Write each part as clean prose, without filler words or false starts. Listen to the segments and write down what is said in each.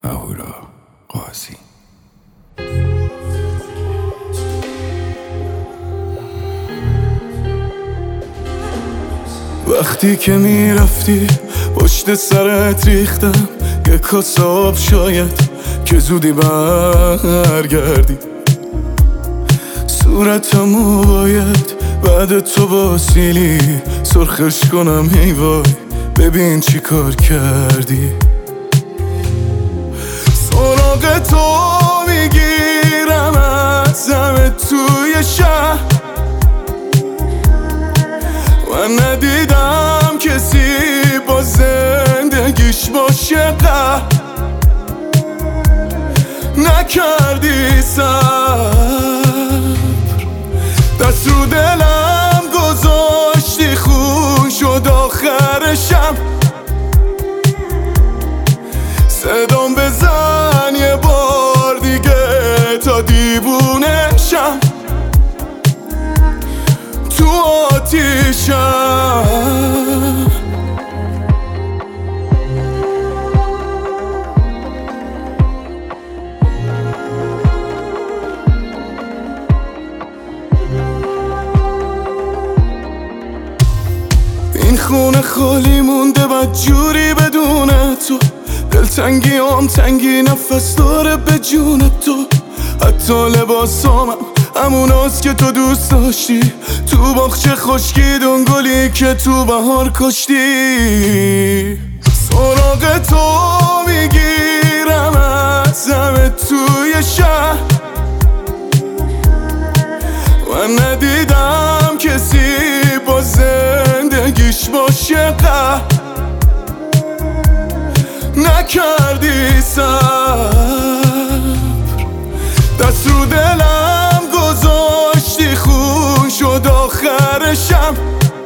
اهورا قاضی. وقتی که میرفتی پشت سرت ریختم یه کاسه آب، شاید که زودی برگردی. صورتمو باید بعد تو با سیلی سرخش کنم، هی وای ببین چی کار کردی. سراغ تو میگیرم از همه توی شهر، من ندیدم کسی با زندگیش باشه قهر. نکردی صبر، دست رو دلم گذاشتی، خون شد آخرشم. صدام بزن یه بار دیگه تا دیوونشم، تو آتیشم. این خونه خالی مونده بدجوری بدون تو، دلتنگی هم تنگی نفس داره به جون تو. حتی لباسامم هموناست که تو دوست داشتی، تو باغچه خشکی دنگلی که تو بهار کشتی. سراغ تو میگیرم از همه توی شهر، من ندیدم کسی با زندگیش باشه قهر. نکردی صبر، دست رو دلم گذاشتی، خون شد آخرشم.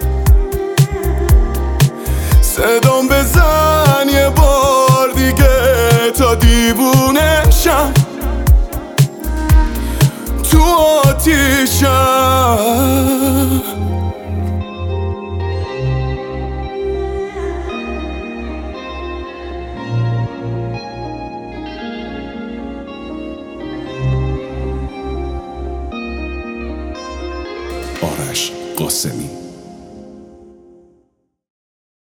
صدام بزن یه بار دیگه تا دیوونشم، تو آتیشم. آرش قاسمی.